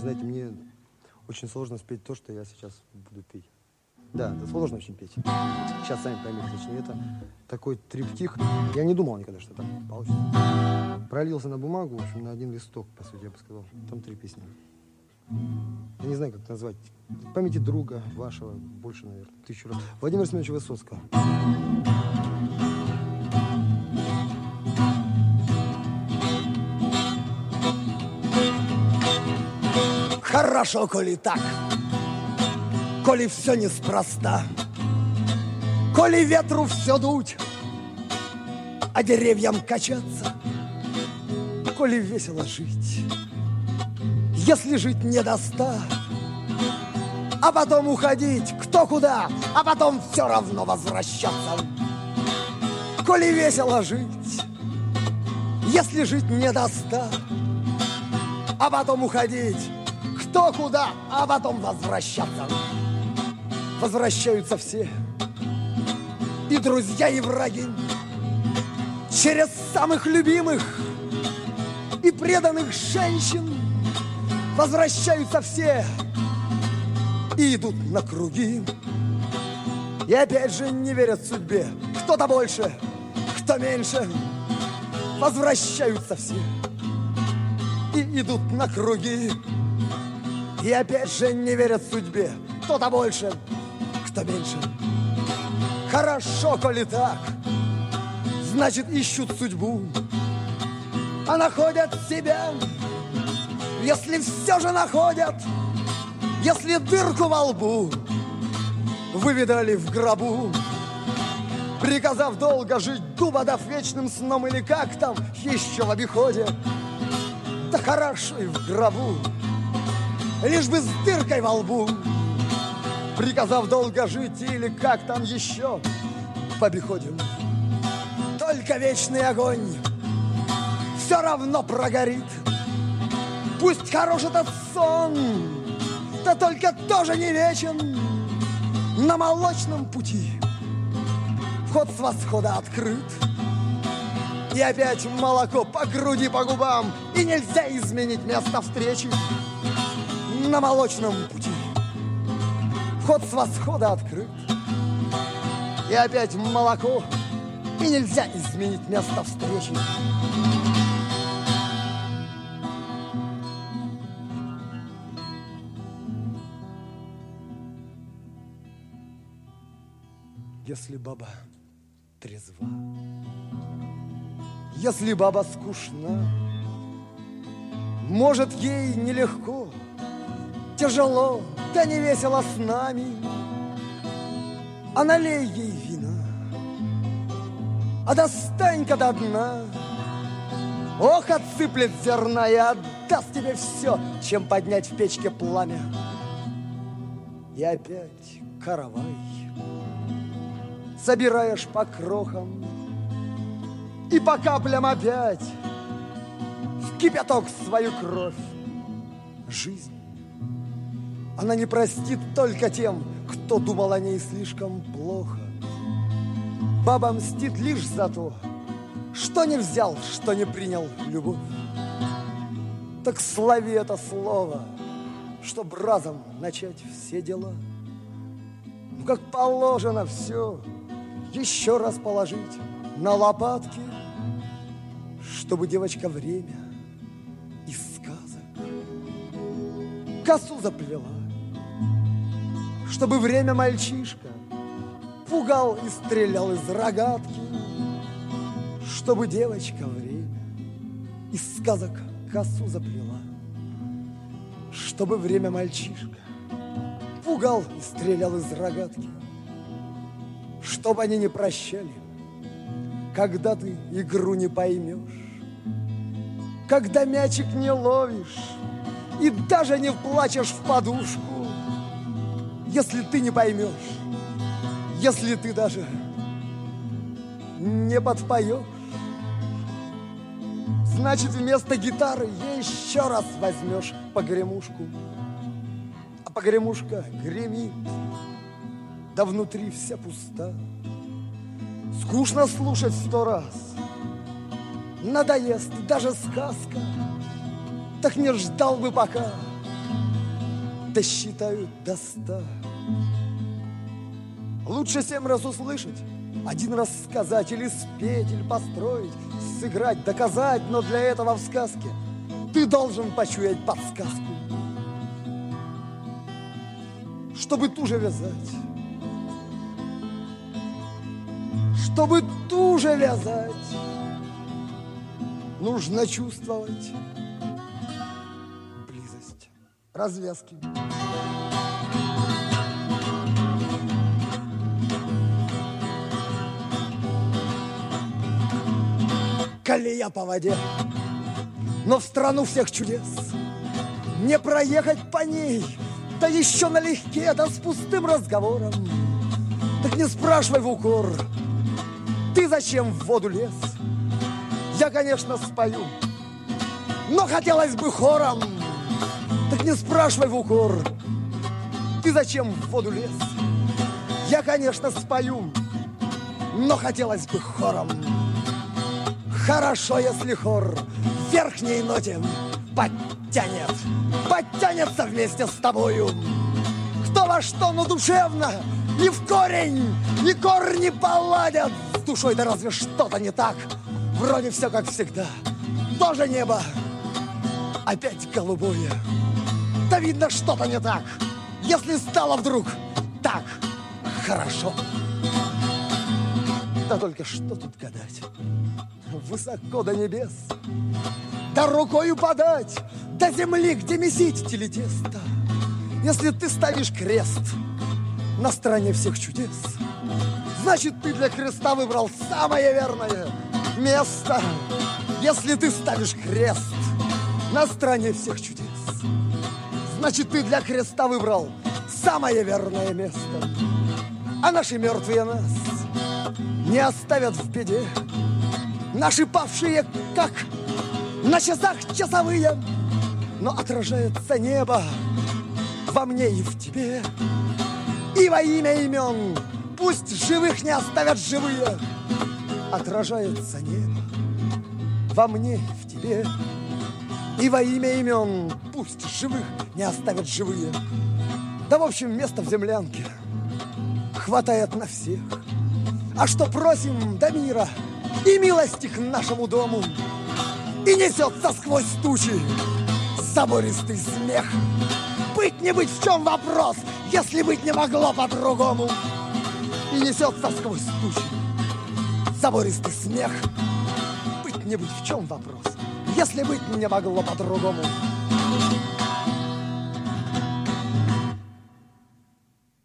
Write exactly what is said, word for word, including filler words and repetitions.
знаете, мне очень сложно спеть то, что я сейчас буду петь. Да, это сложно очень петь. Сейчас сами поймете, точнее, это такой триптих. Я не думал никогда, что так получится. Пролился на бумагу, в общем, на один листок, по сути, я бы сказал. Там три песни. Я не знаю, как назвать. В памяти друга вашего больше, наверное, тысячу раз. Владимира Семеновича Высоцкого. Хорошо, коли так, коли все неспроста, коли ветру все дуть, а деревьям качаться, коли весело жить, если жить не до ста, а потом уходить кто куда, а потом все равно возвращаться. Коли весело жить, если жить не до ста, а потом уходить кто куда, а потом возвращаться. Возвращаются все, и друзья, и враги, через самых любимых и преданных женщин. Возвращаются все и идут на круги. И опять же не верят судьбе, кто-то больше, кто меньше. Возвращаются все и идут на круги. И опять же не верят судьбе, кто-то больше, кто меньше. Хорошо, коли так, значит, ищут судьбу, а находят себя. Если все же находят, если дырку во лбу выведали в гробу, приказав долго жить, дуба дав вечным сном, или как там еще в обиходе, да хорошо и в гробу, лишь бы с дыркой во лбу, приказав долго жить, или как там еще в обиходе. Только вечный огонь все равно прогорит. Пусть хорош этот сон, да только тоже не вечен. На молочном пути вход с восхода открыт. И опять молоко по груди, по губам, и нельзя изменить место встречи. На молочном пути вход с восхода открыт. И опять молоко, и нельзя изменить место встречи. Если баба трезва, если баба скучна, может, ей нелегко, тяжело, да не весело с нами, а налей ей вина, а достань-ка до дна. Ох, отсыплет зерна и отдаст тебе все, чем поднять в печке пламя. И опять каравай собираешь по крохам, и по каплям опять в кипяток свою кровь. Жизнь, она не простит только тем, кто думал о ней слишком плохо. Баба мстит лишь за то, что не взял, что не принял любовь. Так слови это слово, чтоб разом начать все дела. Ну, как положено все еще раз положить на лопатки, чтобы девочка время из сказок косу заплела, чтобы время мальчишка пугал и стрелял из рогатки, чтобы девочка время из сказок косу заплела, чтобы время мальчишка пугал и стрелял из рогатки, чтобы они не прощали, когда ты игру не поймешь, когда мячик не ловишь и даже не плачешь в подушку, если ты не поймешь, если ты даже не подпоешь, значит, вместо гитары еще раз возьмешь погремушку, а погремушка гремит, да внутри вся пуста. Скучно слушать сто раз, надоест даже сказка. Так не ждал бы пока, досчитают до ста. Лучше семь раз услышать, один раз сказать, или спеть, или построить, сыграть, доказать, но для этого в сказке ты должен почуять подсказку. Чтобы туже вязать, чтобы туже вязать, нужно чувствовать близость развязки. Колея по воде, но в страну всех чудес не проехать по ней, да еще налегке, да с пустым разговором. Так не спрашивай в укор, ты зачем в воду лез? Я, конечно, спою, но хотелось бы хором. Так не спрашивай в укор, ты зачем в воду лез? Я, конечно, спою, но хотелось бы хором. Хорошо, если хор в верхней ноте подтянет, подтянется вместе с тобою. Кто во что, но душевно, ни в корень, ни корни поладят. С душой да разве что-то не так, вроде все как всегда. Тоже небо, опять голубое. Да видно, что-то не так, если стало вдруг так хорошо. Да только что тут гадать? Высоко до небес, да рукою подать до земли, где месить телетесто. Если ты ставишь крест на стороне всех чудес, значит, ты для креста выбрал самое верное место. Если ты ставишь крест на стороне всех чудес, значит, ты для креста выбрал самое верное место. А наши мертвые нас не оставят в беде. Наши павшие, как на часах часовые, но отражается небо во мне и в тебе. И во имя имен пусть живых не оставят живые. Отражается небо во мне и в тебе. И во имя имен пусть живых не оставят живые. Да, в общем, места в землянке хватает на всех. А что просим до мира и милости к нашему дому, и несется сквозь тучи забористый смех. Быть не быть, в чем вопрос, если быть не могло по-другому. И несется сквозь тучи забористый смех. Быть не быть, в чем вопрос, если быть не могло по-другому.